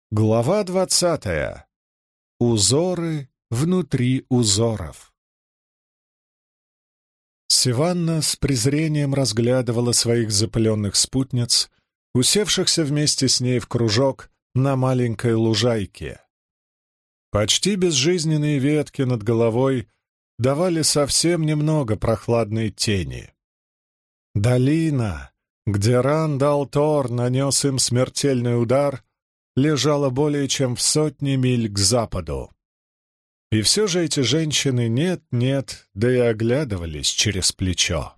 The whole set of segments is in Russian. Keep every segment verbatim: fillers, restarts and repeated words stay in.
Глава двадцатая. Узоры внутри узоров. Сиванна с презрением разглядывала своих запыленных спутниц, усевшихся вместе с ней в кружок на маленькой лужайке. Почти безжизненные ветки над головой давали совсем немного прохладной тени. Долина, где Ран-дал-Тор нанес им смертельный удар, лежала более чем в сотне миль к западу. И все же эти женщины нет-нет, да и оглядывались через плечо.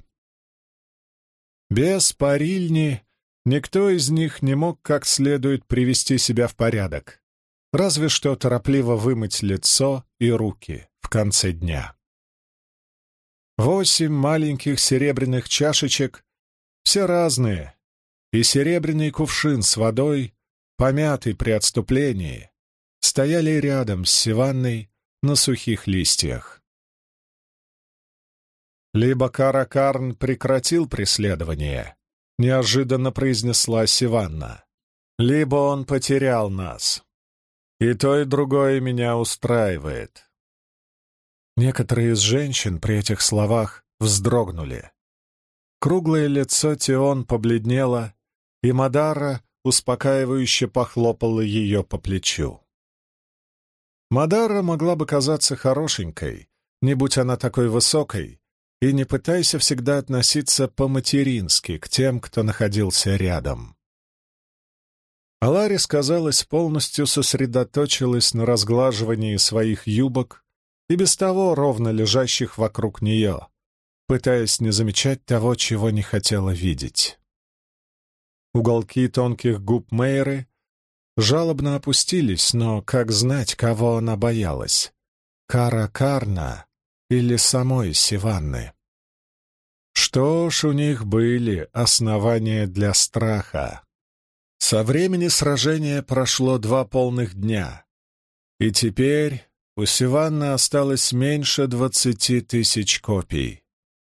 Без парильни никто из них не мог как следует привести себя в порядок, разве что торопливо вымыть лицо и руки в конце дня. Восемь маленьких серебряных чашечек, все разные, и серебряный кувшин с водой, помятый при отступлении, стояли рядом с Сиванной на сухих листьях. «Либо Кара-Карн прекратил преследование», — неожиданно произнесла Сиванна, — «либо он потерял нас. И то, и другое меня устраивает». Некоторые из женщин при этих словах вздрогнули. Круглое лицо Тион побледнело, и Мадара успокаивающе похлопала ее по плечу. Мадара могла бы казаться хорошенькой, не будь она такой высокой, и не пытайся всегда относиться по-матерински к тем, кто находился рядом. Аларис, казалось, полностью сосредоточилась на разглаживании своих юбок и без того ровно лежащих вокруг нее, пытаясь не замечать того, чего не хотела видеть. Уголки тонких губ Мейры жалобно опустились, но как знать, кого она боялась — Кара-Карна или самой Сиванны? Что ж, у них были основания для страха. Со времени сражения прошло два полных дня, и теперь у Сиванны осталось меньше двадцати тысяч копий.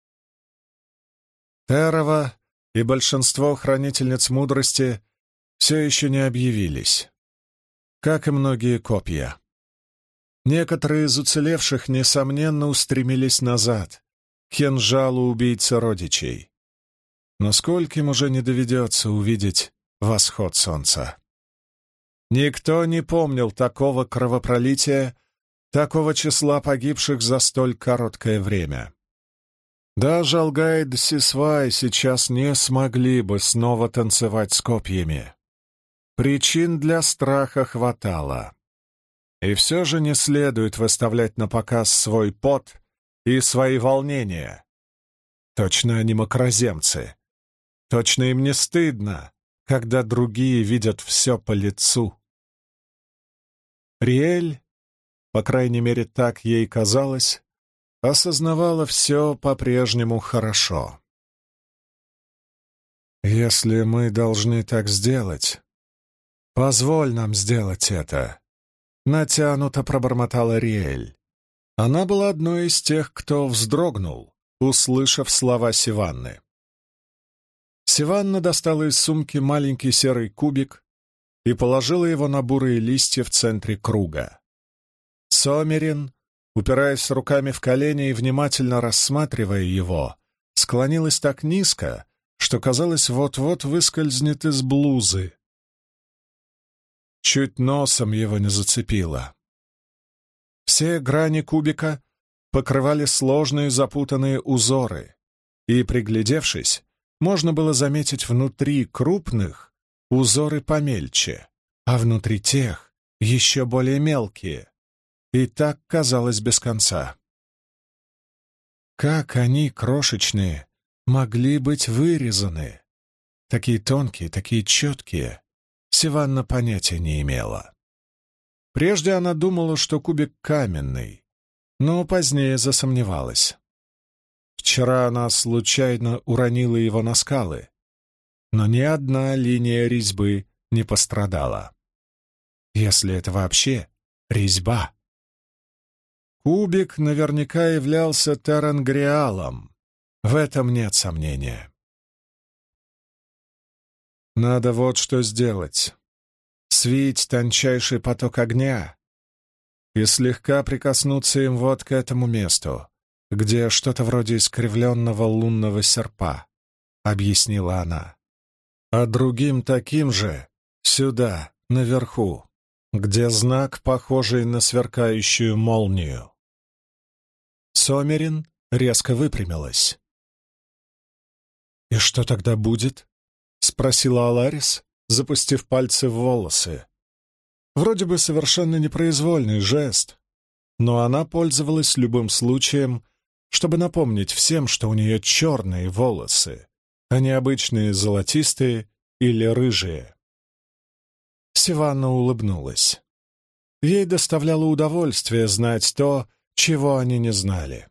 Терова и большинство хранительниц мудрости все еще не объявились, как и многие копья. Некоторые из уцелевших, несомненно, устремились назад, к кинжалу убийцы родичей. Но скольким уже не доведется увидеть восход солнца. Никто не помнил такого кровопролития, такого числа погибших за столь короткое время. Даже Алгаид Сисвай сейчас не смогли бы снова танцевать с копьями. Причин для страха хватало. И все же не следует выставлять на показ свой пот и свои волнения. Точно они макроземцы. Точно им не стыдно, когда другие видят все по лицу. Риэль, по крайней мере так ей казалось, осознавала все по-прежнему хорошо. «Если мы должны так сделать, позволь нам сделать это», — натянуто пробормотала Риэль. Она была одной из тех, кто вздрогнул, услышав слова Сиванны. Сиванна достала из сумки маленький серый кубик и положила его на бурые листья в центре круга. Сомерин, упираясь руками в колени и внимательно рассматривая его, склонилась так низко, что, казалось, вот-вот выскользнет из блузы. Чуть носом его не зацепило. Все грани кубика покрывали сложные запутанные узоры, и, приглядевшись, можно было заметить внутри крупных узоры помельче, а внутри тех еще более мелкие. И так казалось без конца. Как они, крошечные, могли быть вырезаны? Такие тонкие, такие четкие. Сиванна понятия не имела. Прежде она думала, что кубик каменный, но позднее засомневалась. Вчера она случайно уронила его на скалы, но ни одна линия резьбы не пострадала. Если это вообще резьба. Кубик наверняка являлся терангриалом, в этом нет сомнения. Надо вот что сделать. свить тончайший поток огня и слегка прикоснуться им вот к этому месту, где что-то вроде искривленного лунного серпа, — объяснила она. А другим таким же сюда, наверху, где знак, похожий на сверкающую молнию. Сомерин резко выпрямилась. «И что тогда будет?» — спросила Аларис, запустив пальцы в волосы. Вроде бы совершенно непроизвольный жест, но она пользовалась любым случаем, чтобы напомнить всем, что у нее черные волосы, а не обычные золотистые или рыжие. Сиванна улыбнулась. Ей доставляло удовольствие знать то, чего они не знали.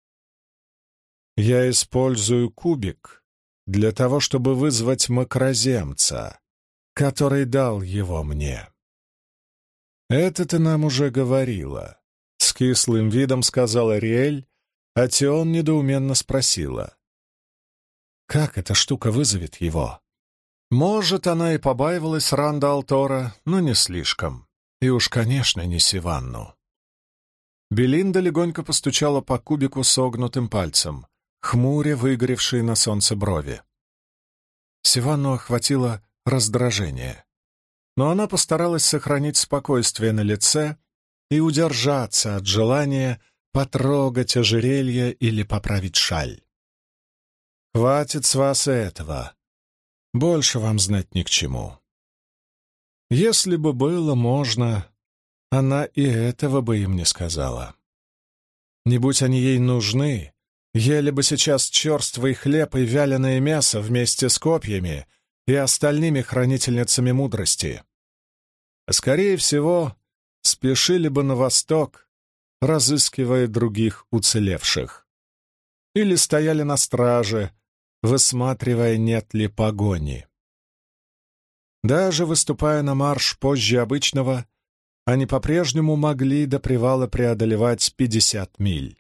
«Я использую кубик для того, чтобы вызвать макроземца, который дал его мне». «Это ты нам уже говорила», — с кислым видом сказала Риэль, а Тион недоуменно спросила. «Как эта штука вызовет его?» Может, она и побаивалась Ранда Алтора, но не слишком. И уж, конечно, не Сиванну. Белинда легонько постучала по кубику согнутым пальцем, хмуря выгоревшие на солнце брови. Сиванну охватило раздражение. Но она постаралась сохранить спокойствие на лице и удержаться от желания потрогать ожерелье или поправить шаль. «Хватит с вас этого. Больше вам знать ни к чему». Если бы было можно, она и этого бы им не сказала. Не будь они ей нужны, ели бы сейчас черствый хлеб и вяленое мясо вместе с копьями и остальными хранительницами мудрости. А скорее всего, спешили бы на восток, разыскивая других уцелевших. Или стояли на страже, высматривая, нет ли погони. Даже выступая на марш позже обычного, они по-прежнему могли до привала преодолевать пятьдесят миль.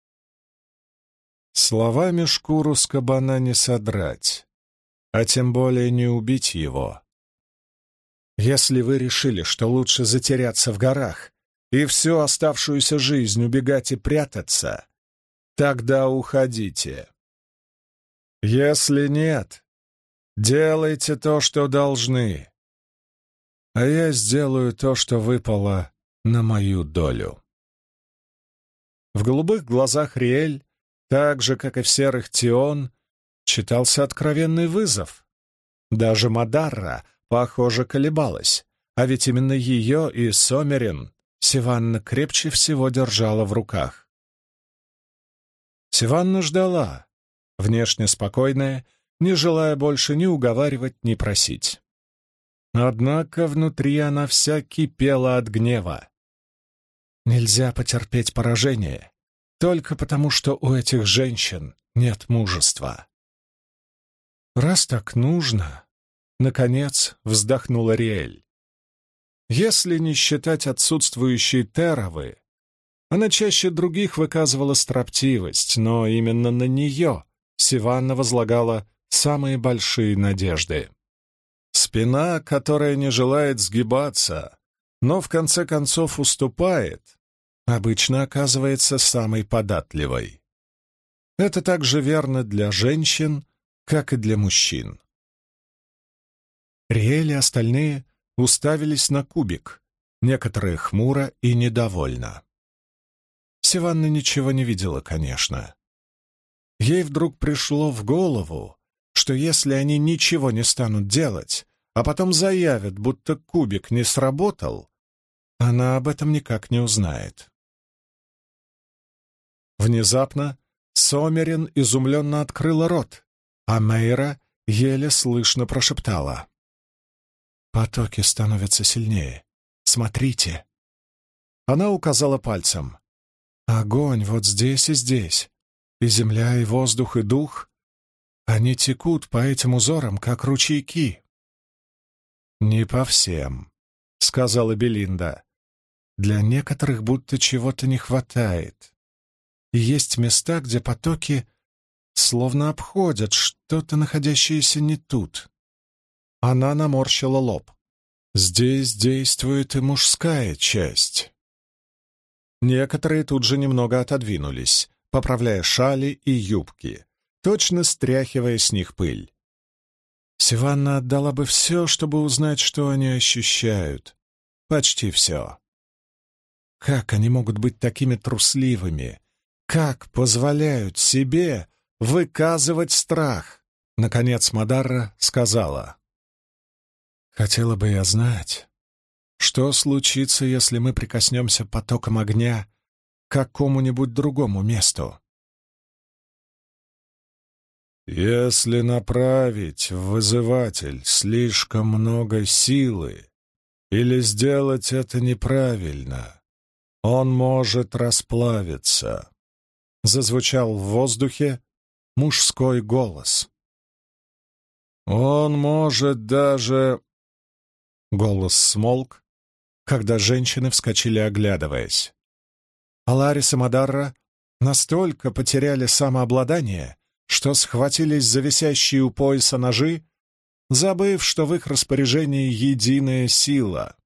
Словами шкуру с кабана не содрать, а тем более не убить его. Если вы решили, что лучше затеряться в горах и всю оставшуюся жизнь убегать и прятаться, тогда уходите. Если нет, делайте то, что должны, а я сделаю то, что выпало на мою долю». В голубых глазах Риэль, так же, как и в серых Тион, читался откровенный вызов. Даже Мадарра, похоже, колебалась, а ведь именно ее и Сомерин Сиванна крепче всего держала в руках. Сиванна ждала, внешне спокойная, не желая больше ни уговаривать, ни просить. Однако внутри она вся кипела от гнева. Нельзя потерпеть поражение только потому, что у этих женщин нет мужества. «Раз так нужно», — наконец вздохнула Риэль. Если не считать отсутствующей Теравы, она чаще других выказывала строптивость, но именно на нее Сиванна возлагала самые большие надежды. Спина, которая не желает сгибаться, но в конце концов уступает, обычно оказывается самой податливой. Это также верно для женщин, как и для мужчин. Риэль и остальные уставились на кубик, некоторые хмуро и недовольно. Сиванна ничего не видела, конечно. Ей вдруг пришло в голову, что если они ничего не станут делать, а потом заявят, будто кубик не сработал, она об этом никак не узнает. Внезапно Сомерин изумленно открыла рот, а Мейра еле слышно прошептала: «Потоки становятся сильнее. Смотрите!» Она указала пальцем. «Огонь вот здесь и здесь, и земля, и воздух, и дух. Они текут по этим узорам, как ручейки». «Не по всем», — сказала Белинда. «Для некоторых будто чего-то не хватает. И есть места, где потоки словно обходят что-то, находящееся не тут». Она наморщила лоб. Здесь действует и мужская часть. Некоторые тут же немного отодвинулись, поправляя шали и юбки, точно стряхивая с них пыль. Сиванна отдала бы все, чтобы узнать, что они ощущают. Почти все. Как они могут быть такими трусливыми? Как позволяют себе выказывать страх? Наконец Мадарра сказала: «Хотела бы я знать, что случится, если мы прикоснемся потоком огня к какому-нибудь другому месту?» «Если направить в вызыватель слишком много силы или сделать это неправильно, он может расплавиться», — зазвучал в воздухе мужской голос. «Он может даже...» Голос смолк, когда женщины вскочили, оглядываясь. Аларис и Мадарра настолько потеряли самообладание, что схватились за висящие у пояса ножи, забыв, что в их распоряжении единая сила.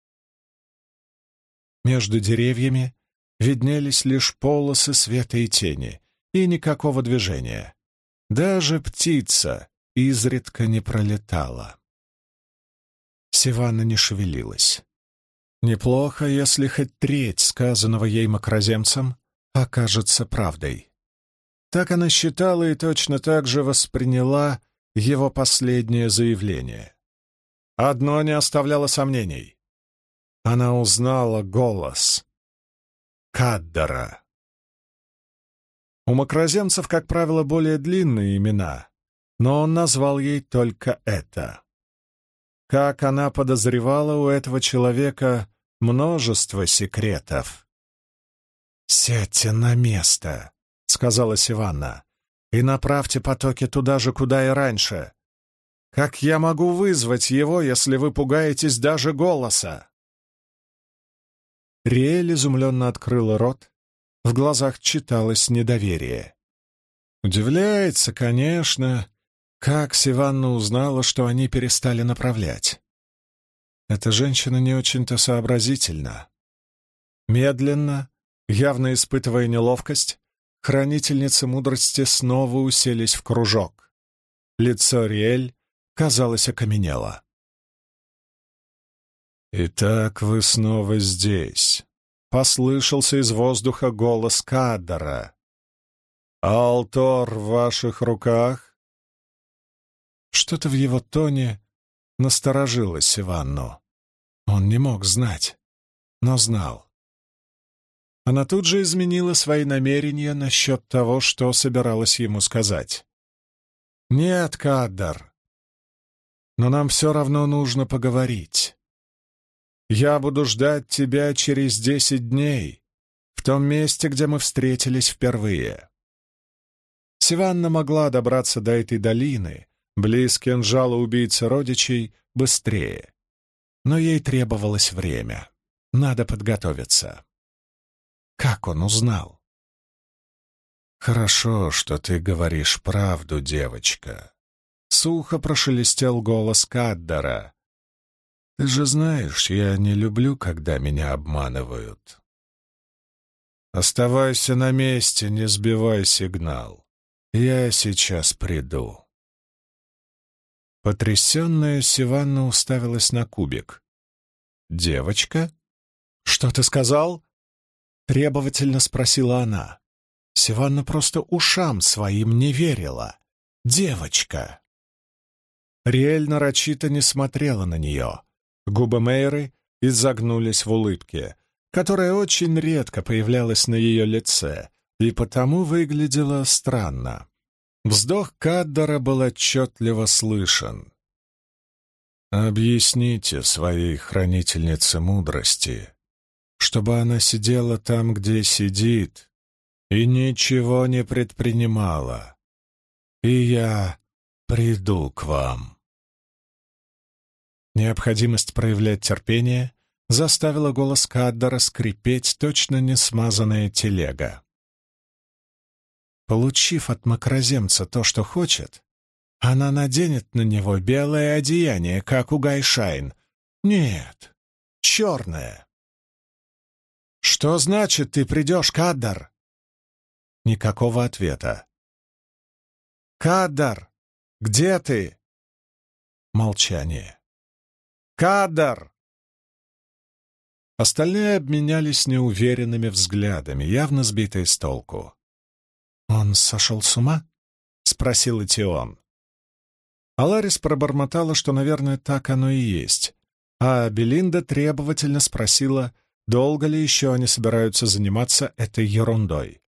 Между деревьями виднелись лишь полосы света и тени, и никакого движения. Даже птица изредка не пролетала. Сиванна не шевелилась. Неплохо, если хоть треть сказанного ей макроземцем окажется правдой. Так она считала и точно так же восприняла его последнее заявление. Одно не оставляло сомнений. Она узнала голос Каддара. У макроземцев, как правило, более длинные имена, но он назвал ей только это. Как она подозревала, у этого человека множество секретов. «Сядьте на место», — сказала Сиванна, — «и направьте потоки туда же, куда и раньше. Как я могу вызвать его, если вы пугаетесь даже голоса?» Риэль изумленно открыла рот, в глазах читалось недоверие. Удивляется, конечно, как Сиванна узнала, что они перестали направлять. Эта женщина не очень-то сообразительна. Медленно, явно испытывая неловкость, хранительницы мудрости снова уселись в кружок. Лицо Риэль, казалось, окаменело. «Итак, вы снова здесь», — послышался из воздуха голос Каддара. «Алтор в ваших руках?» Что-то в его тоне насторожило Сиванну. Он не мог знать, но знал. Она тут же изменила свои намерения насчет того, что собиралась ему сказать. «Нет, Каддар, но нам все равно нужно поговорить. Я буду ждать тебя через десять дней, в том месте, где мы встретились впервые». Сиванна могла добраться до этой долины, близ кинжала убийцы родичей, быстрее. Но ей требовалось время. Надо подготовиться. Как он узнал? «Хорошо, что ты говоришь правду, девочка», — сухо прошелестел голос Каддара. «Ты же знаешь, я не люблю, когда меня обманывают. Оставайся на месте, не сбивай сигнал. Я сейчас приду». Потрясенная Сиванна уставилась на кубик. «Девочка? Что ты сказал?» — требовательно спросила она. Сиванна просто ушам своим не верила. «Девочка!» Риэль нарочито не смотрела на нее. Губы Мейры изогнулись в улыбке, которая очень редко появлялась на ее лице и потому выглядела странно. Вздох Каддара был отчетливо слышен. «Объясните своей хранительнице мудрости, чтобы она сидела там, где сидит, и ничего не предпринимала, и я приду к вам». Необходимость проявлять терпение заставила голос Каддара скрипеть точно несмазанная телега. Получив от макроземца то, что хочет, она наденет на него белое одеяние, как у Гайшайн. Нет, черное. «Что значит, ты придешь, Каддар?» Никакого ответа. «Каддар, где ты?» Молчание. «Каддар!» Остальные обменялись неуверенными взглядами, явно сбитые с толку. «Он сошел с ума?» — спросил Этион. Аларис пробормотала, что, наверное, так оно и есть, а Белинда требовательно спросила, долго ли еще они собираются заниматься этой ерундой.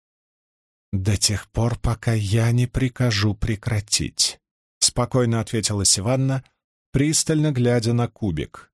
«До тех пор, пока я не прикажу прекратить», — спокойно ответила Сиванна, пристально глядя на кубик.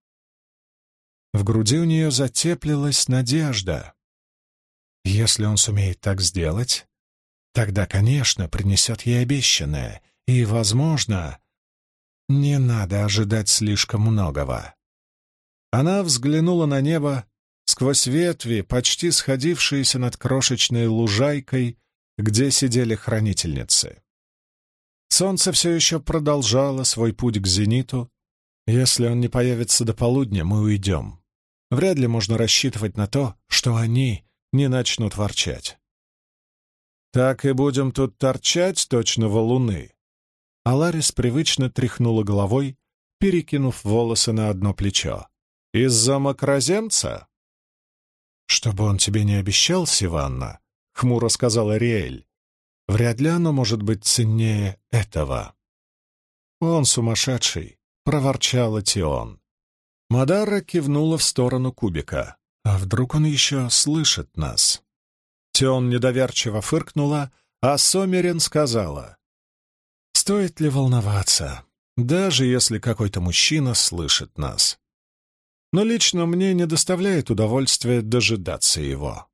В груди у нее затеплилась надежда. Если он сумеет так сделать, тогда, конечно, принесет ей обещанное, и, возможно, не надо ожидать слишком многого. Она взглянула на небо сквозь ветви, почти сходившиеся над крошечной лужайкой, где сидели хранительницы. Солнце все еще продолжало свой путь к зениту. Если он не появится до полудня, мы уйдем. Вряд ли можно рассчитывать на то, что они не начнут ворчать. «Так и будем тут торчать, точно валуны». Аларис привычно тряхнула головой, перекинув волосы на одно плечо. «Из-за макроземца?» «Чтобы он тебе не обещал, Сиванна», — хмуро сказала Риэль, — «вряд ли оно может быть ценнее этого». «Он сумасшедший», — проворчал Этион. Мадара кивнула в сторону кубика. «А вдруг он еще слышит нас?» Тион недоверчиво фыркнула, а Сомерин сказала: «Стоит ли волноваться, даже если какой-то мужчина слышит нас? Но лично мне не доставляет удовольствия дожидаться его».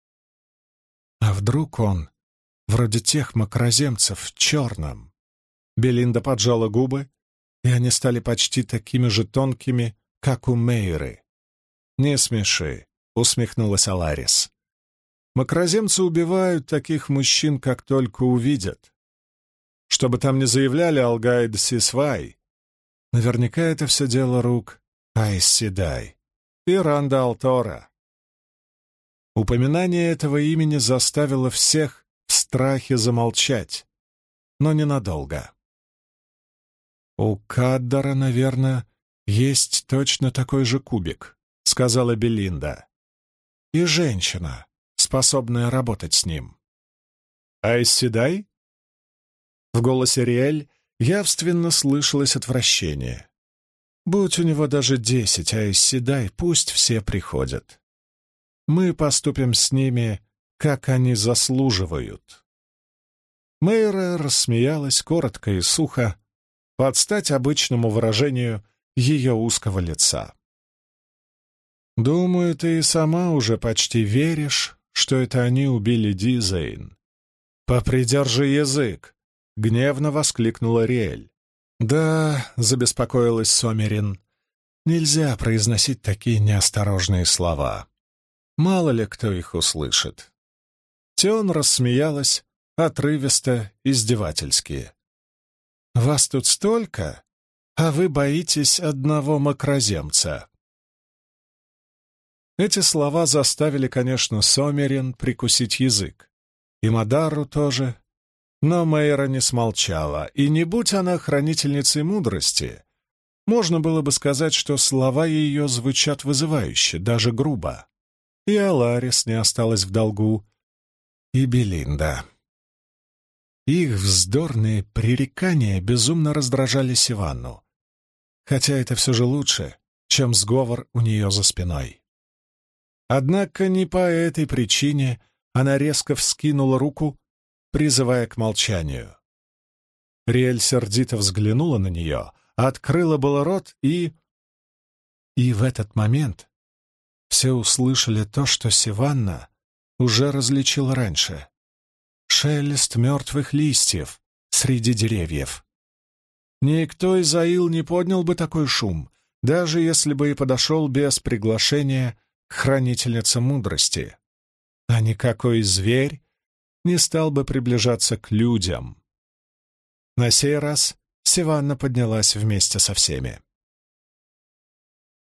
«А вдруг он вроде тех макроземцев в черном?» Белинда поджала губы, и они стали почти такими же тонкими, как у Мейры. «Не смеши», — усмехнулась Аларис. «Макроземцы убивают таких мужчин, как только увидят. Что бы там ни заявляли Алгайд Сисвай, наверняка это все дело рук Айс Седай и Ранда Алтора». Упоминание этого имени заставило всех в страхе замолчать, но ненадолго. «У Каддара, наверное, есть точно такой же кубик», — сказала Белинда. «И женщина, способная работать с ним». «Айс Седай?» В голосе Риэль явственно слышалось отвращение. «Будь у него даже десять Айс Седай, пусть все приходят. Мы поступим с ними, как они заслуживают». Мейра рассмеялась коротко и сухо, под стать обычному выражению ее узкого лица. «Думаю, ты и сама уже почти веришь, что это они убили Дизейн». «Попридержи язык!» — гневно воскликнула Риэль. «Да», — забеспокоилась Сомерин, — «нельзя произносить такие неосторожные слова. Мало ли кто их услышит». Тион рассмеялась, отрывисто, издевательски. «Вас тут столько, а вы боитесь одного макроземца». Эти слова заставили, конечно, Сомерин прикусить язык. И Мадару тоже. Но Мейра не смолчала, и не будь она хранительницей мудрости, можно было бы сказать, что слова ее звучат вызывающе, даже грубо. И Аларис не осталась в долгу, и Белинда. Их вздорные пререкания безумно раздражали Сиванну, хотя это все же лучше, чем сговор у нее за спиной. Однако не по этой причине она резко вскинула руку, призывая к молчанию. Риэль сердито взглянула на нее, открыла было рот и... И в этот момент все услышали то, что Сиванна уже различила раньше. Шелест мертвых листьев среди деревьев. Никто из Аил не поднял бы такой шум, даже если бы и подошел без приглашения к хранительнице мудрости. А никакой зверь не стал бы приближаться к людям. На сей раз Сиванна поднялась вместе со всеми.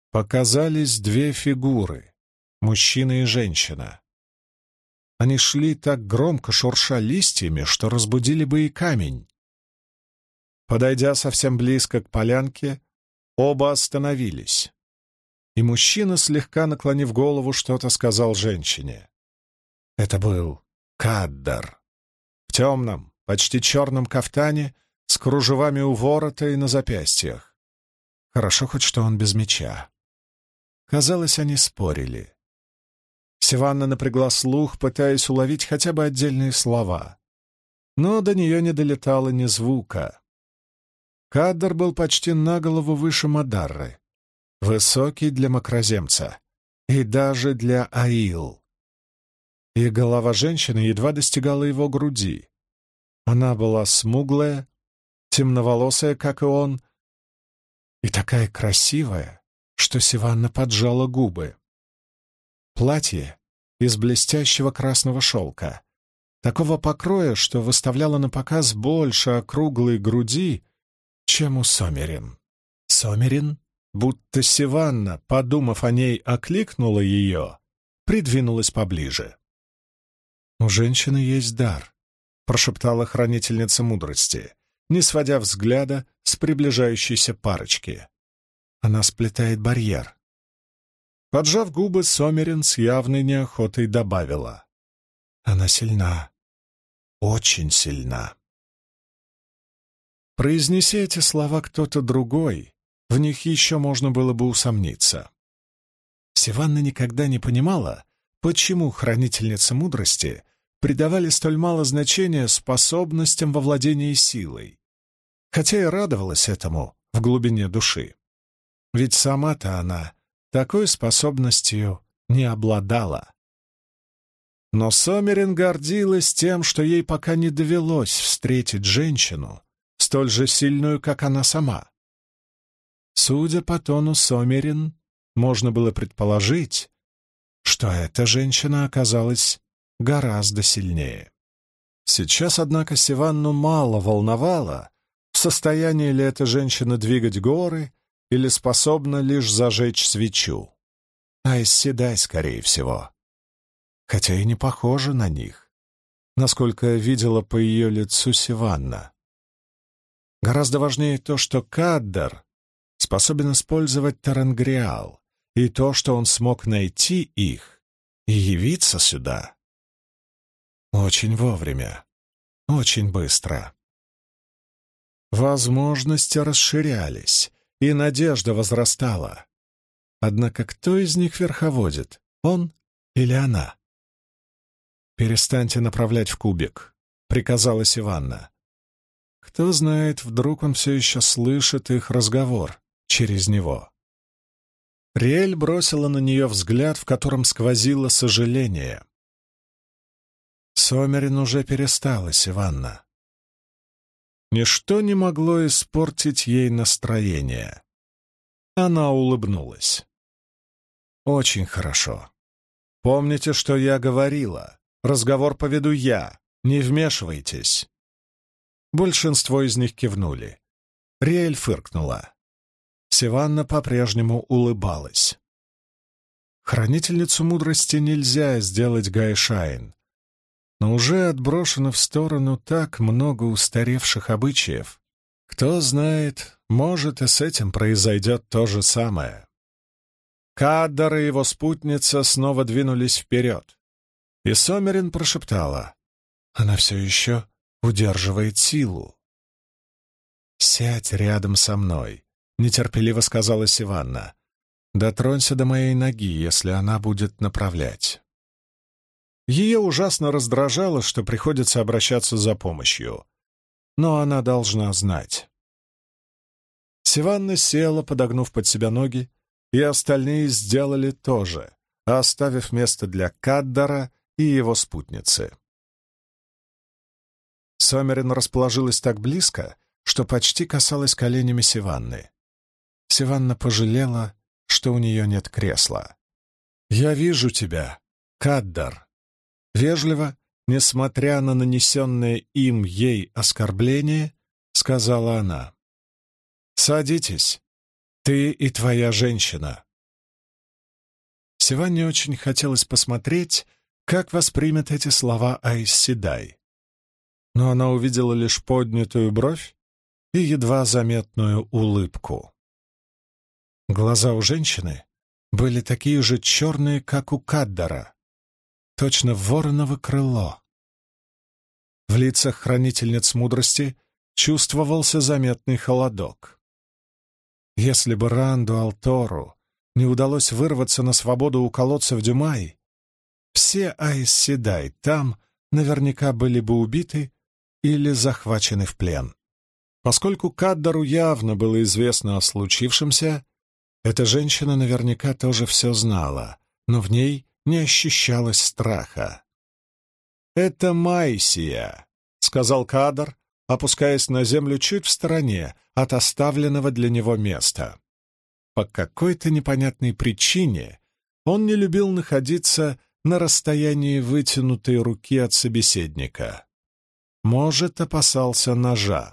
показались две фигуры — мужчина и женщина. Они шли так громко, шурша листьями, что разбудили бы и камень. Подойдя совсем близко к полянке, оба остановились, и мужчина, слегка наклонив голову, что-то сказал женщине. Это был Каддар в темном, почти черном кафтане с кружевами у ворота и на запястьях. Хорошо хоть что он без меча. Казалось, они спорили. Сиванна напрягла слух, пытаясь уловить хотя бы отдельные слова. Но до нее не долетало ни звука. Каддар был почти на голову выше Мадарры, высокий для макроземца и даже для Аил. И голова женщины едва достигала его груди. Она была смуглая, темноволосая, как и он, и такая красивая, что Сиванна поджала губы. Платье из блестящего красного шелка, такого покроя, что выставляло на показ больше округлой груди, чем у Сомерин. Сомерин, будто Сиванна, подумав о ней, окликнула ее, придвинулась поближе. «У женщины есть дар», — прошептала хранительница мудрости, не сводя взгляда с приближающейся парочки. Она сплетает барьер. Поджав губы, Сомерин с явной неохотой добавила. Она сильна, очень сильна. Произнеси эти слова кто-то другой, в них еще можно было бы усомниться. Сиванна никогда не понимала, почему хранительницы мудрости придавали столь мало значения способностям во владении силой, хотя и радовалась этому в глубине души. Ведь сама-то она такой способностью не обладала. Но Сомерин гордилась тем, что ей пока не довелось встретить женщину, столь же сильную, как она сама. Судя по тону Сомерин, можно было предположить, что эта женщина оказалась гораздо сильнее. Сейчас, однако, Сиванну мало волновало, в состоянии ли эта женщина двигать горы или способна лишь зажечь свечу. Айс Седай, скорее всего. Хотя и не похожа на них, насколько видела по ее лицу Сиванна. Гораздо важнее то, что Каддар способен использовать Тарангриал, и то, что он смог найти их и явиться сюда. Очень вовремя, очень быстро. Возможности расширялись, и надежда возрастала. Однако кто из них верховодит, он или она? «Перестаньте направлять в кубик», — приказала Сиванна. Кто знает, вдруг он все еще слышит их разговор через него. Риэль бросила на нее взгляд, в котором сквозило сожаление. Сомерин уже перестала, Сиванна. Ничто не могло испортить ей настроение. Она улыбнулась. «Очень хорошо. Помните, что я говорила. Разговор поведу я. Не вмешивайтесь». Большинство из них кивнули. Риэль фыркнула. Сиванна по-прежнему улыбалась. Хранительницу мудрости нельзя сделать Гайшайн, но уже отброшено в сторону так много устаревших обычаев. Кто знает, может, и с этим произойдет то же самое. Каддар и его спутница снова двинулись вперед, и Сомерин прошептала: «Она все еще удерживает силу». «Сядь рядом со мной», — нетерпеливо сказала Сиванна. «Дотронься до моей ноги, если она будет направлять». Ее ужасно раздражало, что приходится обращаться за помощью, но она должна знать. Сиванна села, подогнув под себя ноги, и остальные сделали то же, оставив место для Каддара и его спутницы. Сомерин расположилась так близко, что почти касалась коленями Сиванны. Сиванна пожалела, что у нее нет кресла. «Я вижу тебя, Каддар». Вежливо, несмотря на нанесенное им ей оскорбление, сказала она. «Садитесь, ты и твоя женщина». Сиванне очень хотелось посмотреть, как воспримет эти слова Аис Седай. Но она увидела лишь поднятую бровь и едва заметную улыбку. Глаза у женщины были такие же черные, как у Каддара, точно вороново крыло. В лицах хранительниц мудрости чувствовался заметный холодок. Если бы Ранду Алтору не удалось вырваться на свободу у колодца в Дюмай, все Аис Седай там наверняка были бы убиты или захвачены в плен. Поскольку Каддару явно было известно о случившемся, эта женщина наверняка тоже все знала, но в ней не ощущалось страха. «Это Майсия», — сказал Каддар, опускаясь на землю чуть в стороне от оставленного для него места. По какой-то непонятной причине он не любил находиться на расстоянии вытянутой руки от собеседника. Может, опасался ножа.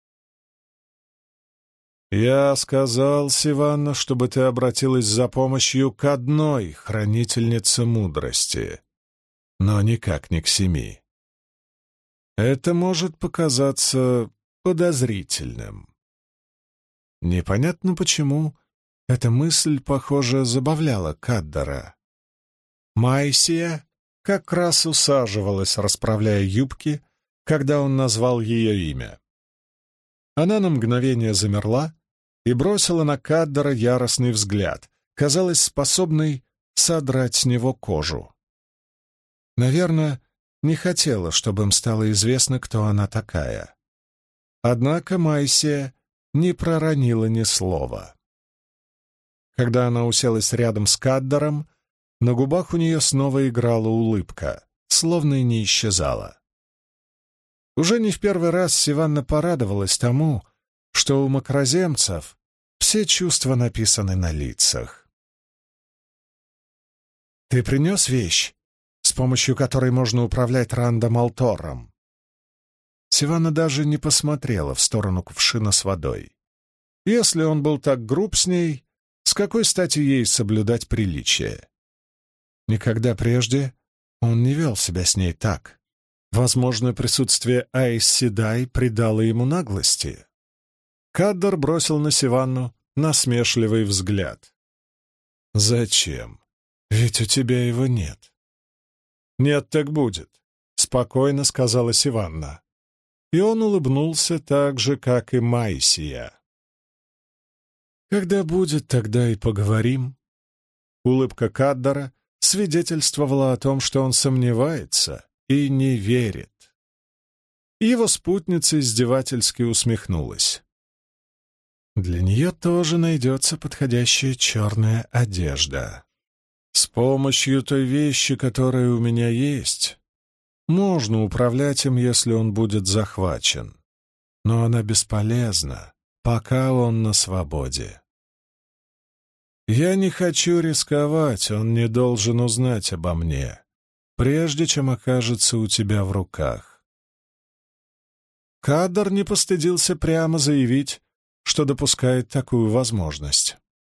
«Я сказал, Сиванна, чтобы ты обратилась за помощью к одной хранительнице мудрости, но никак не к семи. Это может показаться подозрительным». Непонятно почему эта мысль, похоже, забавляла Каддара. Майсия как раз усаживалась, расправляя юбки, когда он назвал ее имя. Она на мгновение замерла и бросила на Каддара яростный взгляд, казалось, способный содрать с него кожу. Наверное, не хотела, чтобы им стало известно, кто она такая. Однако Майсия не проронила ни слова. Когда она уселась рядом с Каддаром, на губах у нее снова играла улыбка, словно и не исчезала. Уже не в первый раз Сиванна порадовалась тому, что у макроземцев все чувства написаны на лицах. «Ты принес вещь, с помощью которой можно управлять Рандом Алтором?» Сиванна даже не посмотрела в сторону кувшина с водой. Если он был так груб с ней, с какой стати ей соблюдать приличие? Никогда прежде он не вел себя с ней так. Возможно, присутствие Аис Седай придало ему наглости. Каддар бросил на Сиванну насмешливый взгляд. «Зачем? Ведь у тебя его нет». «Нет, так будет», — спокойно сказала Сиванна. И он улыбнулся так же, как и Майсия. «Когда будет, тогда и поговорим». Улыбка Каддара свидетельствовала о том, что он сомневается и не верит. Его спутница издевательски усмехнулась. «Для нее тоже найдется подходящая черная одежда. С помощью той вещи, которая у меня есть, можно управлять им, если он будет захвачен. Но она бесполезна, пока он на свободе. Я не хочу рисковать, он не должен узнать обо мне, прежде чем окажется у тебя в руках». Каддар не постыдился прямо заявить, что допускает такую возможность.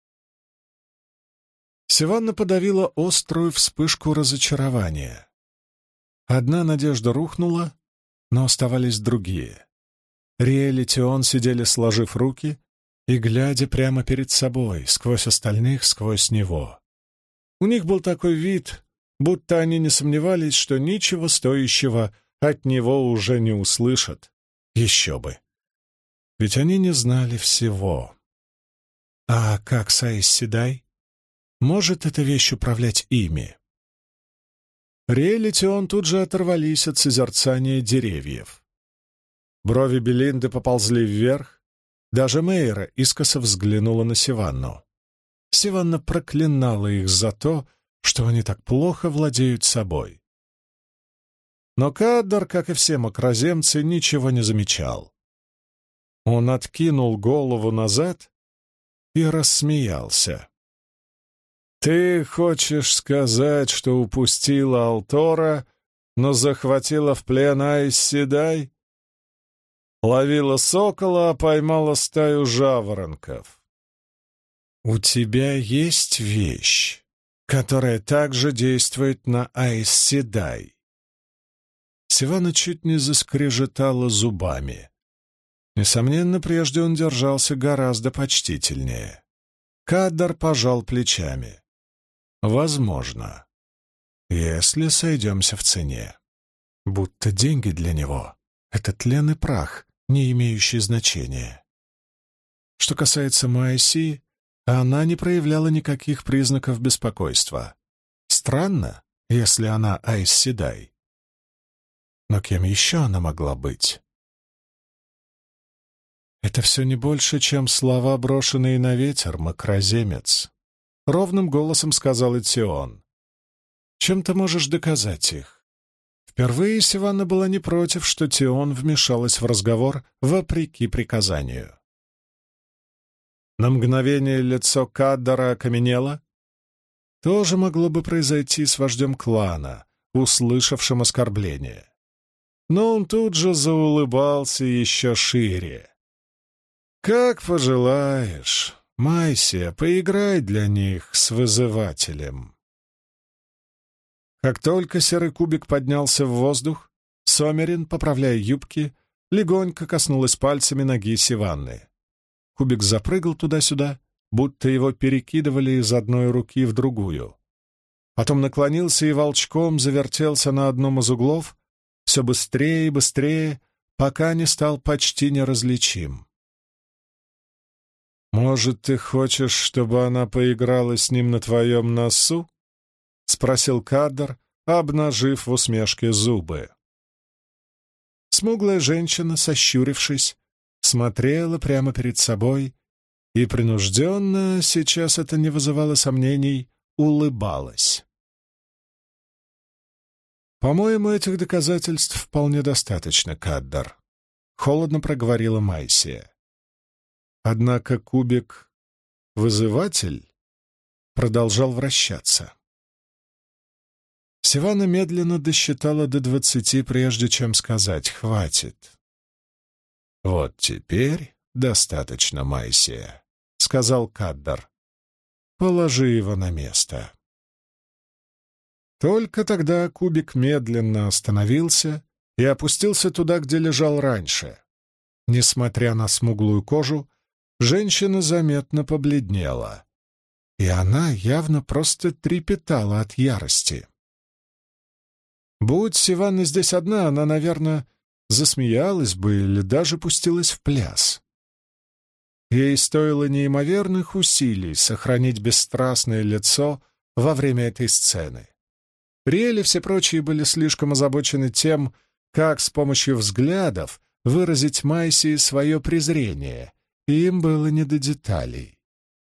Сиванна подавила острую вспышку разочарования. Одна надежда рухнула, но оставались другие. Риэль и Тион сидели, сложив руки и глядя прямо перед собой, сквозь остальных, сквозь него. У них был такой вид, будто они не сомневались, что ничего стоящего от него уже не услышат. Еще бы! Ведь они не знали всего. А как с Аис Седай? Может эта вещь управлять ими? Риэль и Тион тут же оторвались от созерцания деревьев. Брови Белинды поползли вверх. Даже Мейра искоса взглянула на Сиванну. Сиванна проклинала их за то, что они так плохо владеют собой. Но Каддар, как и все макроземцы, ничего не замечал. Он откинул голову назад и рассмеялся. «Ты хочешь сказать, что упустила Алтора, но захватила в плен Аис Седай? Ловила сокола, а поймала стаю жаворонков. У тебя есть вещь, которая также действует на Аэс Седай. Сивана чуть не заскрежетала зубами. Несомненно, прежде он держался гораздо почтительнее. Каддар пожал плечами. Возможно, если сойдемся в цене. Будто деньги для него — это тлен и прах, не имеющий значения. Что касается Майси, она не проявляла никаких признаков беспокойства. Странно, если она Аэс Седай. Но кем еще она могла быть? «Это все не больше, чем слова, брошенные на ветер, макроземец», — ровным голосом сказал Этион. «Чем ты можешь доказать их?» Впервые Сиванна была не против, что Тион вмешалась в разговор вопреки приказанию. На мгновение лицо Каддара окаменело. Тоже могло бы произойти с вождем клана, услышавшим оскорбление. Но он тут же заулыбался еще шире. «Как пожелаешь, Майсия, поиграй для них с вызывателем». Как только серый кубик поднялся в воздух, Сомерин, поправляя юбки, легонько коснулась пальцами ноги Сиванны. Кубик запрыгал туда-сюда, будто его перекидывали из одной руки в другую. Потом наклонился и волчком завертелся на одном из углов, все быстрее и быстрее, пока не стал почти неразличим. «Может, ты хочешь, чтобы она поиграла с ним на твоем носу?» — спросил Каддар, обнажив в усмешке зубы. Смуглая женщина, сощурившись, смотрела прямо перед собой и принужденно, сейчас это не вызывало сомнений, улыбалась. «По-моему, этих доказательств вполне достаточно, Каддар», — холодно проговорила Майсия. Однако кубик-вызыватель продолжал вращаться. Сиванна медленно досчитала до двадцати, прежде чем сказать «хватит». «Вот теперь достаточно, Майсия», — сказал Каддар. «Положи его на место». Только тогда кубик медленно остановился и опустился туда, где лежал раньше. Несмотря на смуглую кожу, женщина заметно побледнела, и она явно просто трепетала от ярости. Будь Сиванна здесь одна, она, наверное, засмеялась бы или даже пустилась в пляс. Ей стоило неимоверных усилий сохранить бесстрастное лицо во время этой сцены. Риэль и все прочие были слишком озабочены тем, как с помощью взглядов выразить Майсии свое презрение, и им было не до деталей.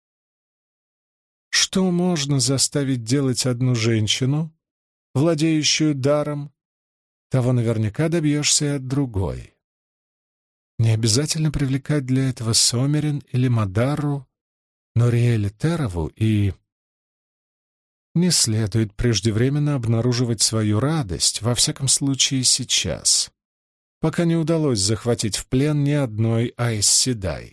Что можно заставить делать одну женщину, владеющую даром, того наверняка добьешься и от другой. Не обязательно привлекать для этого Сомерин или Мадару, но Риэль Терову и... Не следует преждевременно обнаруживать свою радость, во всяком случае сейчас, пока не удалось захватить в плен ни одной Аэс Седай.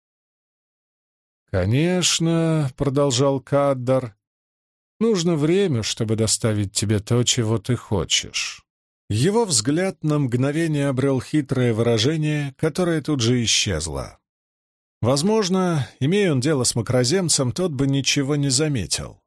«Конечно, — продолжал Каддар, — нужно время, чтобы доставить тебе то, чего ты хочешь». Его взгляд на мгновение обрел хитрое выражение, которое тут же исчезло. Возможно, имея он дело с макроземцем, тот бы ничего не заметил.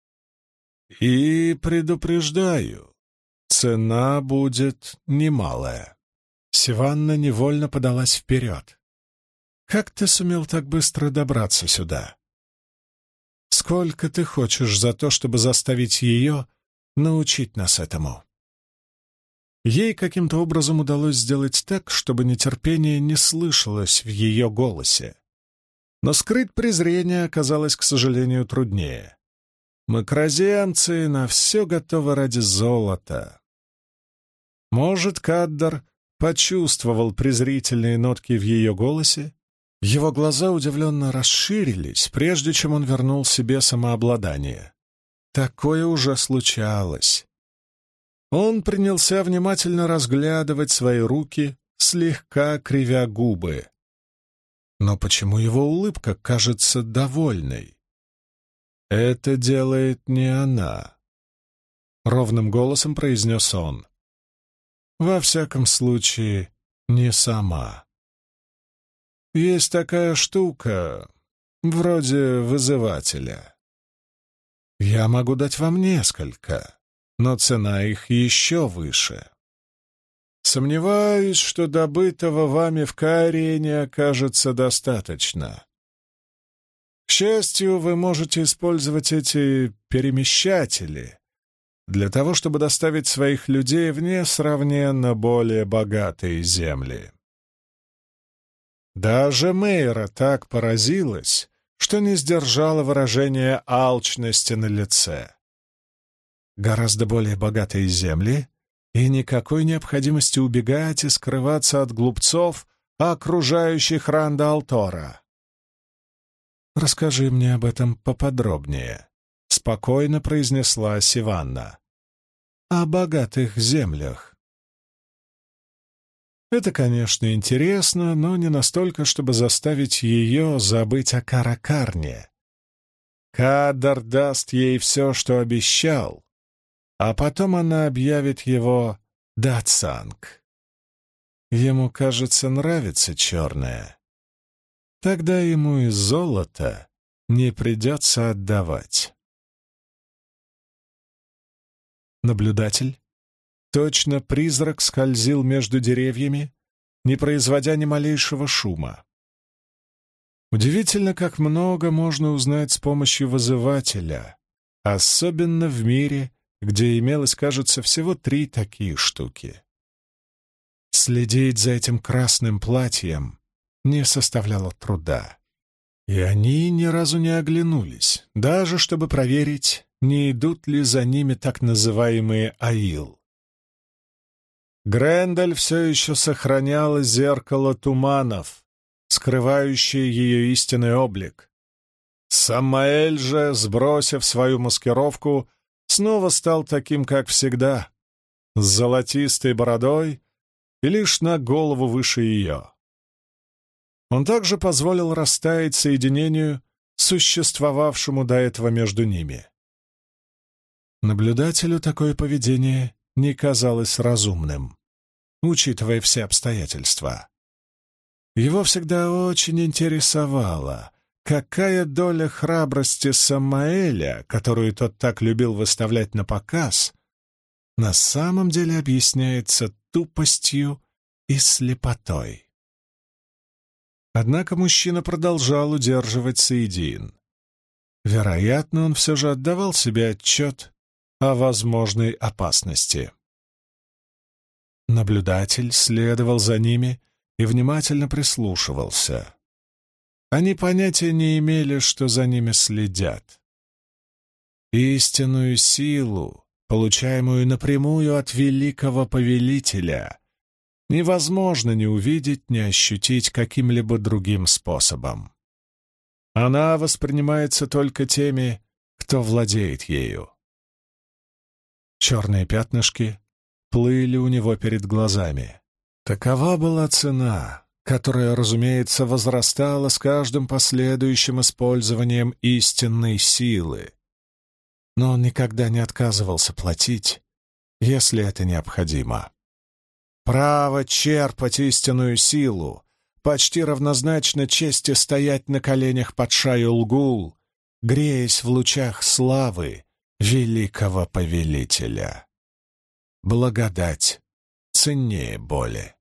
«И предупреждаю, цена будет немалая». Сиванна невольно подалась вперед. «Как ты сумел так быстро добраться сюда? Сколько ты хочешь за то, чтобы заставить ее научить нас этому?» Ей каким-то образом удалось сделать так, чтобы нетерпение не слышалось в ее голосе. Но скрыть презрение оказалось, к сожалению, труднее. Макроземцы на все готовы ради золота. Может, Каддар почувствовал презрительные нотки в ее голосе. Его глаза удивленно расширились, прежде чем он вернул себе самообладание. Такое уже случалось. Он принялся внимательно разглядывать свои руки, слегка кривя губы. Но почему его улыбка кажется довольной? «Это делает не она», — ровным голосом произнес он. «Во всяком случае, не сама. Есть такая штука, вроде вызывателя. Я могу дать вам несколько, но цена их еще выше. Сомневаюсь, что добытого вами в Кайре не окажется достаточно. К счастью, вы можете использовать эти перемещатели для того, чтобы доставить своих людей в несравненно более богатые земли». Даже Мейра так поразилась, что не сдержала выражение алчности на лице. Гораздо более богатые земли и никакой необходимости убегать и скрываться от глупцов, окружающих Ранда-Алтора. «Расскажи мне об этом поподробнее», — спокойно произнесла Сиванна. «О богатых землях». Это, конечно, интересно, но не настолько, чтобы заставить ее забыть о Каракарне. Кадр даст ей все, что обещал, а потом она объявит его Датсанг. Ему, кажется, нравится черное. Тогда ему и золото не придется отдавать. Наблюдатель, точно призрак, скользил между деревьями, не производя ни малейшего шума. Удивительно, как много можно узнать с помощью вызывателя, особенно в мире, где имелось, кажется, всего три такие штуки. Следить за этим красным платьем не составляло труда. И они ни разу не оглянулись, даже чтобы проверить, не идут ли за ними так называемые аил. Грендель все еще сохраняла зеркало туманов, скрывающее ее истинный облик. Самаэль же, сбросив свою маскировку, снова стал таким, как всегда, с золотистой бородой и лишь на голову выше ее. Он также позволил растаять соединению, существовавшему до этого между ними. Наблюдателю такое поведение не казалось разумным, учитывая все обстоятельства. Его всегда очень интересовало, какая доля храбрости Самаэля, которую тот так любил выставлять на показ, на самом деле объясняется тупостью и слепотой. Однако мужчина продолжал удерживать Саидин. Вероятно, он все же отдавал себе отчет о возможной опасности. Наблюдатель следовал за ними и внимательно прислушивался. Они понятия не имели, что за ними следят. Истинную силу, получаемую напрямую от великого повелителя, невозможно ни увидеть, ни ощутить каким-либо другим способом. Она воспринимается только теми, кто владеет ею. Черные пятнышки плыли у него перед глазами. Такова была цена, которая, разумеется, возрастала с каждым последующим использованием истинной силы. Но он никогда не отказывался платить, если это необходимо. Право черпать истинную силу почти равнозначно чести стоять на коленях под Шай-Улгул, греясь в лучах славы великого повелителя. Благодать ценнее боли.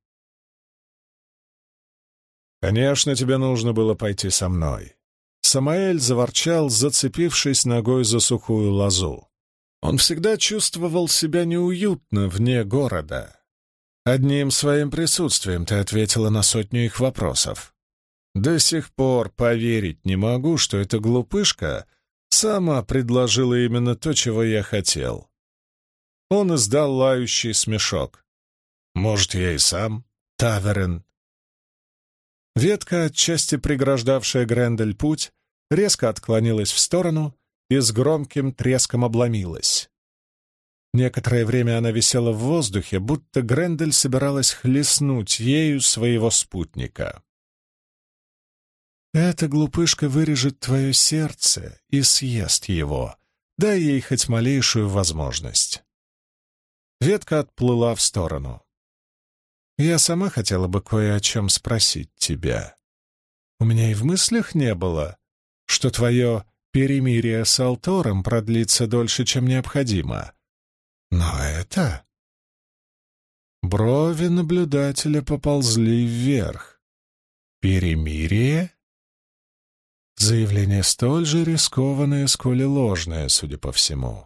«Конечно, тебе нужно было пойти со мной». Самаэль заворчал, зацепившись ногой за сухую лозу. Он всегда чувствовал себя неуютно вне города. Одним своим присутствием ты ответила на сотню их вопросов. До сих пор поверить не могу, что эта глупышка сама предложила именно то, чего я хотел. Он издал лающий смешок. Может, я и сам, Таверен. Ветка, отчасти преграждавшая Грендель путь, резко отклонилась в сторону и с громким треском обломилась. Некоторое время она висела в воздухе, будто Грендель собиралась хлестнуть ею своего спутника. Эта глупышка вырежет твое сердце и съест его. Дай ей хоть малейшую возможность. Ветка отплыла в сторону. Я сама хотела бы кое о чем спросить тебя. У меня и в мыслях не было, что твое перемирие с Алтором продлится дольше, чем необходимо. Но это... Брови наблюдателя поползли вверх. Перемирие? Заявление столь же рискованное, сколь и ложное, судя по всему.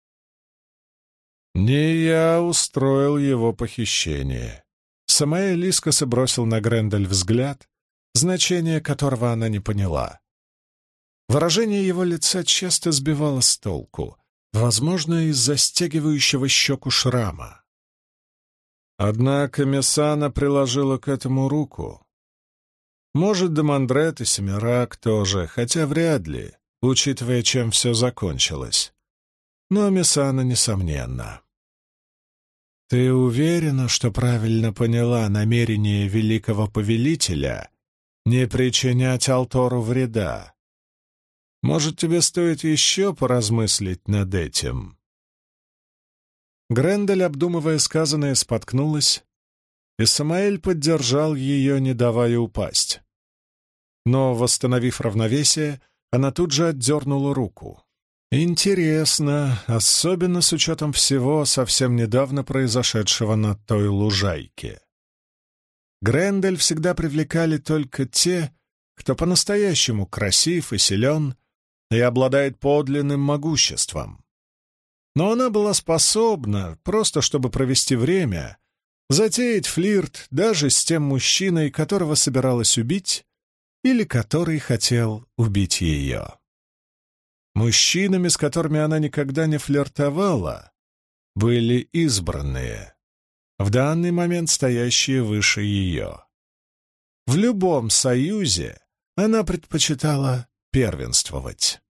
Не я устроил его похищение. Самаэль искоса бросил на Грендель взгляд, значение которого она не поняла. Выражение его лица часто сбивало с толку, возможно, из-за стягивающего щеку шрама. Однако Мессана приложила к этому руку. Может, Демандрет и Семирак тоже, хотя вряд ли, учитывая, чем все закончилось. Но Мессана, несомненно. Ты уверена, что правильно поняла намерение великого повелителя не причинять Алтору вреда? Может, тебе стоит еще поразмыслить над этим?» Грендель, обдумывая сказанное, споткнулась, и Самаэль поддержал ее, не давая упасть. Но, восстановив равновесие, она тут же отдернула руку. Интересно, особенно с учетом всего совсем недавно произошедшего на той лужайке. Грендель всегда привлекали только те, кто по-настоящему красив и силен и обладает подлинным могуществом. Но она была способна, просто чтобы провести время, затеять флирт даже с тем мужчиной, которого собиралась убить или который хотел убить ее. Мужчинами, с которыми она никогда не флиртовала, были избранные, в данный момент стоящие выше ее. В любом союзе она предпочитала первенствовать.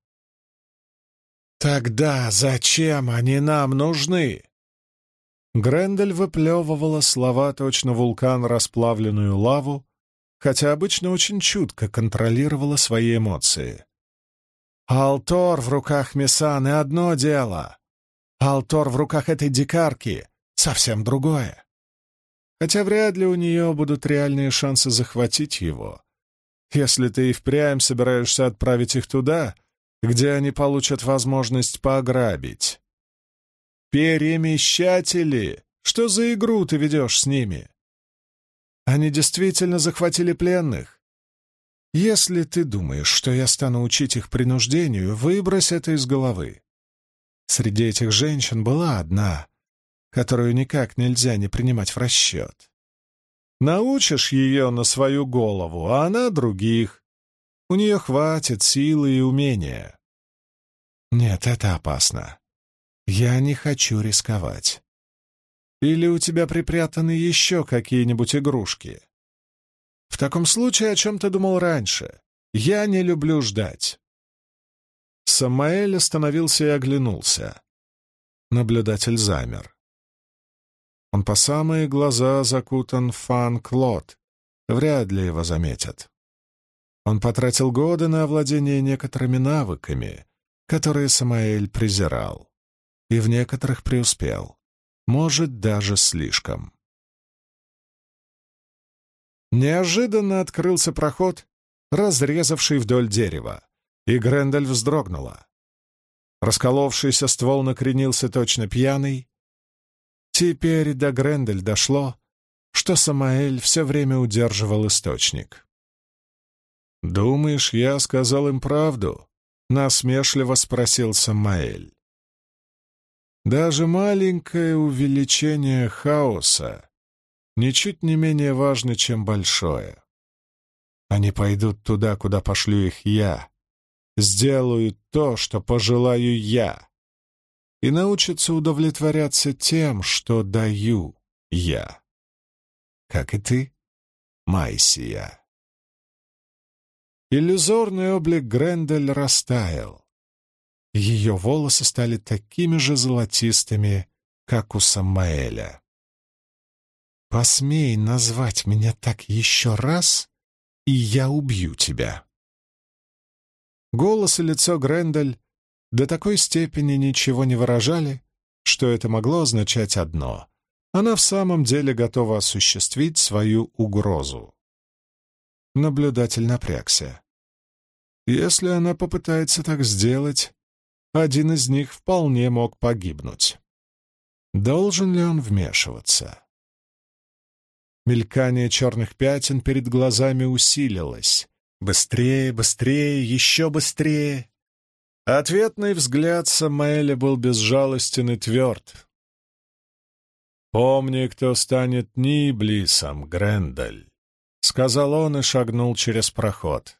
«Тогда зачем они нам нужны?» Грендель выплевывала слова точно вулкан расплавленную лаву, хотя обычно очень чутко контролировала свои эмоции. «Алтор в руках Мессаны — одно дело. Алтор в руках этой дикарки — совсем другое. Хотя вряд ли у нее будут реальные шансы захватить его, если ты и впрямь собираешься отправить их туда, где они получат возможность пограбить. Перемещатели! Что за игру ты ведешь с ними? Они действительно захватили пленных? Если ты думаешь, что я стану учить их принуждению, выбрось это из головы. Среди этих женщин была одна, которую никак нельзя не принимать в расчет. Научишь ее на свою голову, а она других. У нее хватит силы и умения. Нет, это опасно. Я не хочу рисковать. Или у тебя припрятаны еще какие-нибудь игрушки? В таком случае, о чем ты думал раньше? Я не люблю ждать. Самаэль остановился и оглянулся. Наблюдатель замер. Он по самые глаза закутан в фан-клот. Вряд ли его заметят. Он потратил годы на овладение некоторыми навыками, которые Самаэль презирал, и в некоторых преуспел, может, даже слишком. Неожиданно открылся проход, разрезавший вдоль дерева, и Грендель вздрогнула. Расколовшийся ствол накренился точно пьяный. Теперь до Грендель дошло, что Самаэль все время удерживал источник. «Думаешь, я сказал им правду?» — насмешливо спросил Самаэль. Даже маленькое увеличение хаоса ничуть не менее важно, чем большое. Они пойдут туда, куда пошлю их я, сделают то, что пожелаю я, и научатся удовлетворяться тем, что даю я. Как и ты, Майсия. Иллюзорный облик Грендель растаял. Ее волосы стали такими же золотистыми, как у Самаэля. «Посмей назвать меня так еще раз, и я убью тебя». Голос и лицо Грендель до такой степени ничего не выражали, что это могло означать одно — она в самом деле готова осуществить свою угрозу. Наблюдатель напрягся. Если она попытается так сделать, один из них вполне мог погибнуть. Должен ли он вмешиваться? Мелькание черных пятен перед глазами усилилось. Быстрее, быстрее, еще быстрее. Ответный взгляд Самаэля был безжалостен и тверд. «Помни, кто станет Ниблисом, Грендель», — сказал он и шагнул через проход.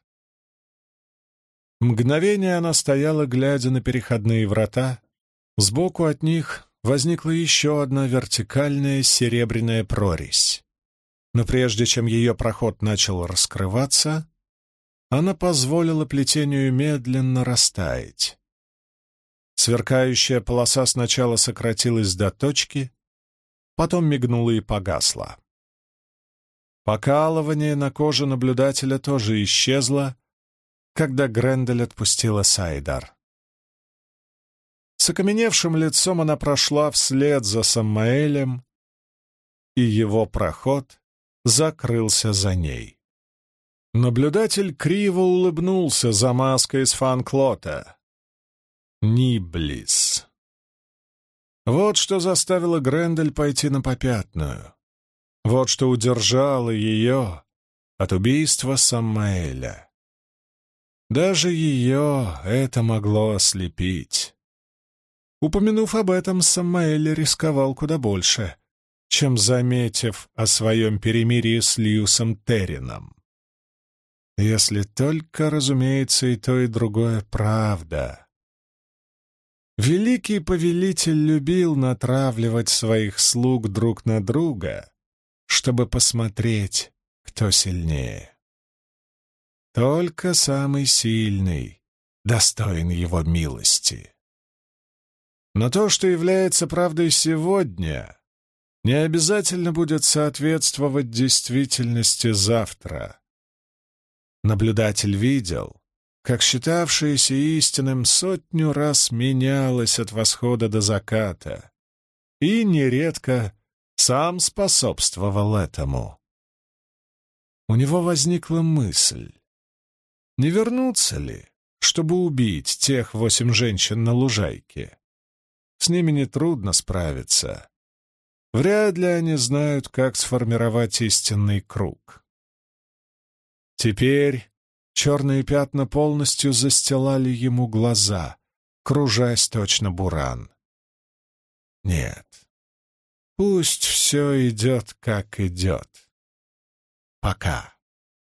Мгновение она стояла, глядя на переходные врата. Сбоку от них возникла еще одна вертикальная серебряная прорезь. Но прежде чем ее проход начал раскрываться, она позволила плетению медленно растаять. Сверкающая полоса сначала сократилась до точки, потом мигнула и погасла. Покалывание на коже наблюдателя тоже исчезло, когда Грендель отпустила Сайдар. С окаменевшим лицом она прошла вслед за Самаэлем, и его проход закрылся за ней. Наблюдатель криво улыбнулся за маской из Фанклота. Ниблис. Вот что заставило Грендель пойти на попятную. Вот что удержало ее от убийства Самаэля. Даже ее это могло ослепить. Упомянув об этом, Самаэль рисковал куда больше, чем заметив о своем перемирии с Льюсом Террином. Если только, разумеется, и то, и другое правда. Великий повелитель любил натравливать своих слуг друг на друга, чтобы посмотреть, кто сильнее. Только самый сильный достоин его милости. Но то, что является правдой сегодня, не обязательно будет соответствовать действительности завтра. Наблюдатель видел, как считавшееся истинным сотню раз менялось от восхода до заката, и нередко сам способствовал этому. У него возникла мысль, не вернуться ли, чтобы убить тех восемь женщин на лужайке? С ними нетрудно справиться. Вряд ли они знают, как сформировать истинный круг. Теперь черные пятна полностью застилали ему глаза, кружась точно буран. Нет, пусть все идет, как идет. Пока.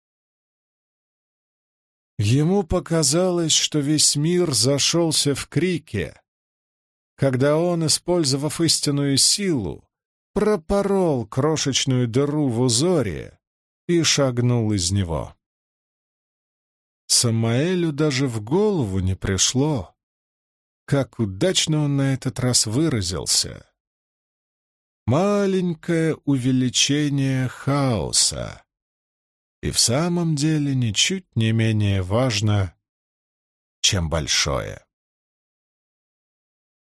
Ему показалось, что весь мир зашелся в крике, когда он, использовав истинную силу, пропорол крошечную дыру в узоре и шагнул из него. Самаэлю даже в голову не пришло, как удачно он на этот раз выразился. Маленькое увеличение хаоса, и в самом деле ничуть не менее важно, чем большое.